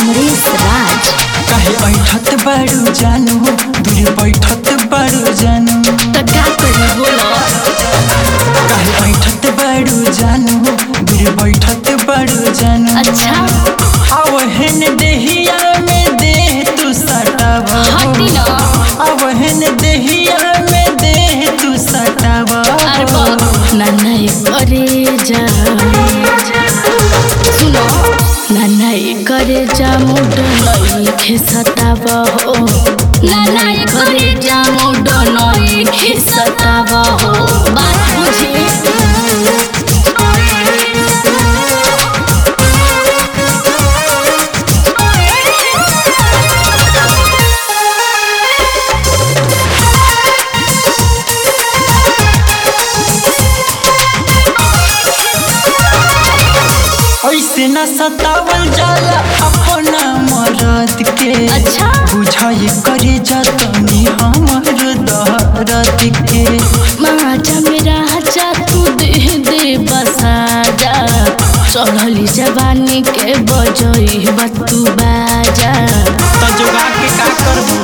अमरीश राज। काहे बैठत बड़ू जानू दूर बैठत बड़ू जानू तो क्या करी बोलो। काहे बैठत बड़ू जानू दूर बैठत बड़ू जानू अच्छा आवहन देहिया में दे तू सटावा हटी ना। आवहन देहिया में दे तू सटावा अरे बाप नाना करे जा सुनो नाना करे जा मुड नई खिसताब हो नाना करे जा मुड नई खिसताब हो बात बुझी। ऐसे न सतावल जाला अपना मरद के। अच्छा बुझाई करे जतनी हमर दहरद के। माचा मेरा जा तू दे बसा जा चढ़ली जवानी के बजई बतू बाजा त जोगा के का करबो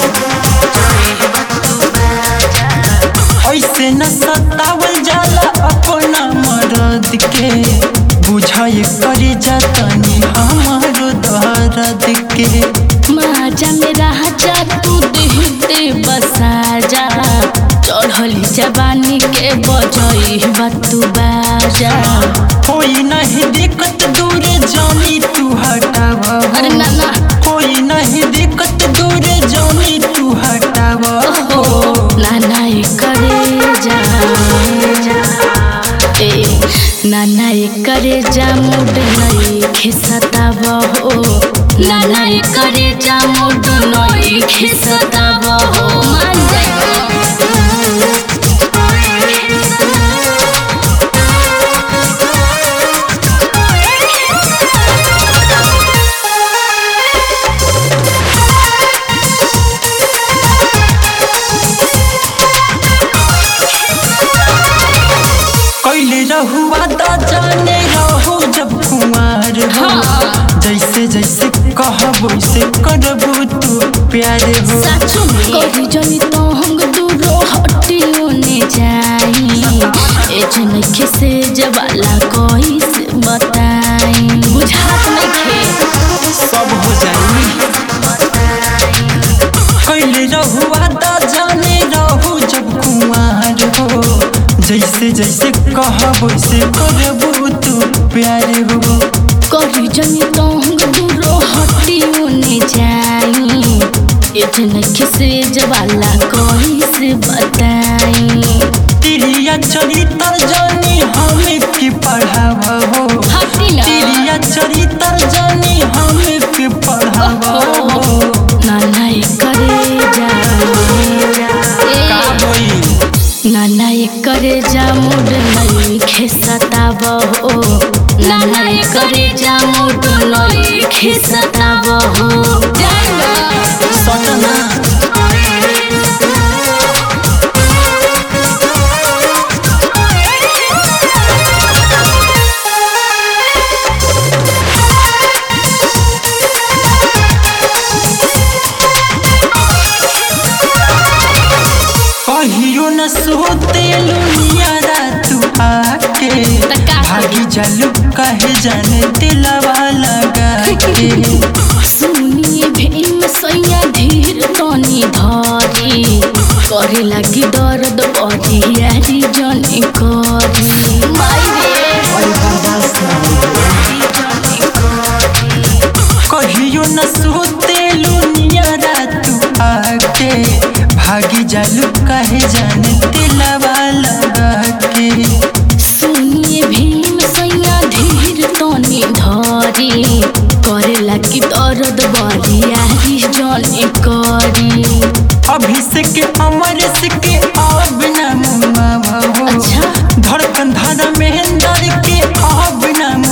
ऐसे न सतावल जाला अपना मरद के। बुझाई करे जतनी हमर दहरद के। माचा मेरा जा तू दे बसा जा चढ़ली जवानी के बजई बतू बाजा। कोई नहीं दिक्कत दूर जानी तू हटावा अरे नाना कोई नहीं दिक्कत दूर जानी तू हटावा नाना करे जा नाना करे जा मुड नई खिसताब हो नाना करे जा मुड नई खिसताब हो मान जाए। कैले रहुआ दा जाने रहू जब कुमार हो। जैसे जैसे कहब वैसे करबू तू प्यार हो। सचो में कही जनी तो हम दूरो हटियो ने जाई ए जन खिसे जवाला कोई से बताई बुझात नहीं खे सब हो जाई कैले रहुआ दा जाने रहू जब कुमार हो। जैसे जैसे कहब वैसे करबू तू प्यार हो। कही जनी तो हम दूरो हटियो ने जाई ए जन खिसे जवाला कोई से बताई तिरिया चरित्र जानी हमें की पढ़ावा हो। हटिला तिरिया चरित्र जानी हमें की पढ़ावा हो। नाना करे जा का बोई नाना करे जा मुड नई खिसताब हो नाना करे जा मुड नई खिसताब हो सटना कहियो न सोते लुनिया तू आके भागी जालू कहे जाने दिलवा लगा के। सुनिए भीम सैया धीर तनी धरी करे लगी दर्द बड़ी यारी जनी करी माई रे कहियो न सोते लुनिया तू आके भागी जालू कहे जाने दिलवा लगा के। सुनिए भीम सैया धीर तनी धरी करे लगी दर्द बड़ी यारी जनी करी अभिषेक अमर के अब न मुआवा हो। अच्छा धड़कन धर महेंद्र के अब न